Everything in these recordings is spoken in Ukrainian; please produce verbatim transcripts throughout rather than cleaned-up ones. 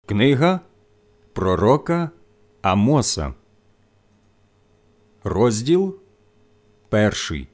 Книга пророка Амоса, розділ перший.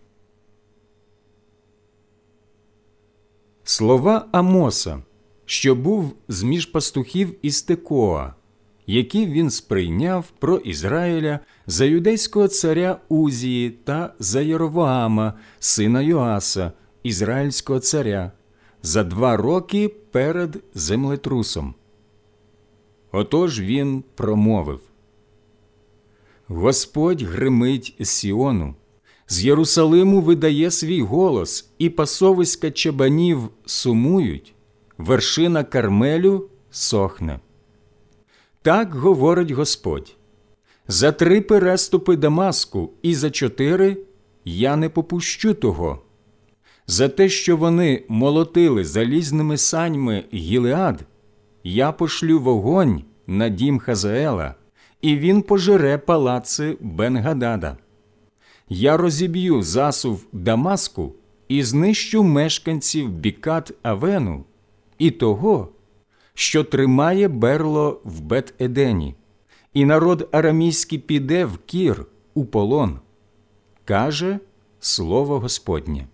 Слова Амоса, що був з-між пастухів із Текоа, які він сприйняв про Ізраїля за юдейського царя Узії та за Єровоама, сина Йоаса, ізраїльського царя, за два роки перед землетрусом. Отож він промовив: «Господь гримить з Сіону, з Єрусалиму видає свій голос, і пасовиська чабанів сумують, вершина Кармелю сохне. Так говорить Господь: за три переступи Дамаску і за чотири я не попущу того. За те, що вони молотили залізними саньми Гілеад, я пошлю вогонь на дім Хазаела, і він пожере палаци Бен-Гадада. Я розіб'ю засув Дамаску і знищу мешканців Бікат-Авену і того, що тримає берло в Бет-Едені, і народ арамійський піде в Кір у полон, каже слово Господнє.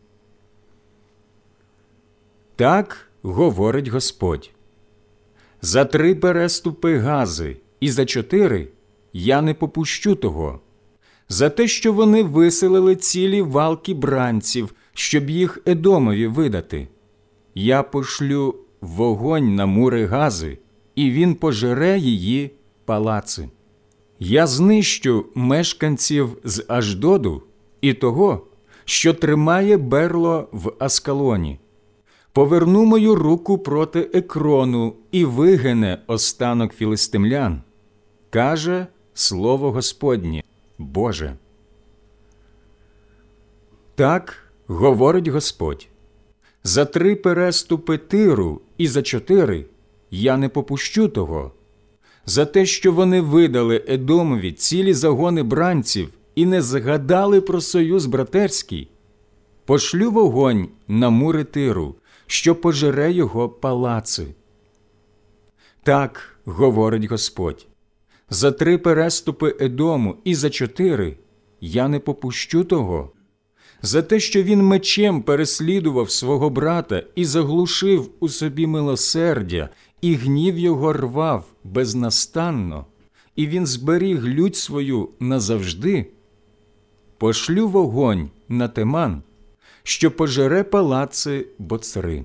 Так говорить Господь: за три переступи Гази і за чотири я не попущу того. За те, що вони виселили цілі валки бранців, щоб їх Едомові видати, я пошлю вогонь на мури Гази, і він пожере її палаци. Я знищу мешканців з Аждоду і того, що тримає берло в Аскалоні. Поверну мою руку проти Екрону і вигине останок філистимлян, каже слово Господнє, Боже. Так говорить Господь: за три переступи Тиру і за чотири я не попущу того. За те, що вони видали Едомові цілі загони бранців і не згадали про союз братерський, пошлю вогонь на мури Тиру, що пожере його палаци. Так говорить Господь: за три переступи Едому і за чотири я не попущу того. За те, що він мечем переслідував свого брата і заглушив у собі милосердя, і гнів його рвав безнастанно, і він зберіг лють свою назавжди, пошлю вогонь на Теман, що пожере палаци Боцри.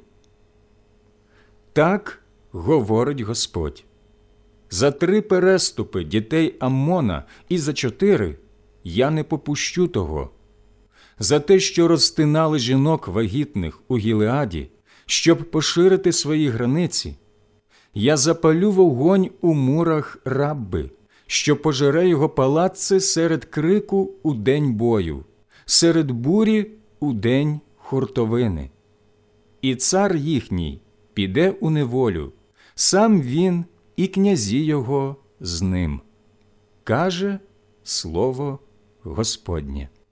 Так говорить Господь: за три переступи дітей Аммона і за чотири я не попущу того. За те, що розтинали жінок вагітних у Гілеаді, щоб поширити свої границі, я запалю вогонь у мурах Рабби, що пожере його палаци серед крику у день бою, серед бурі у день хуртовини. І цар їхній піде у неволю, сам він і князі його з ним, каже слово Господнє.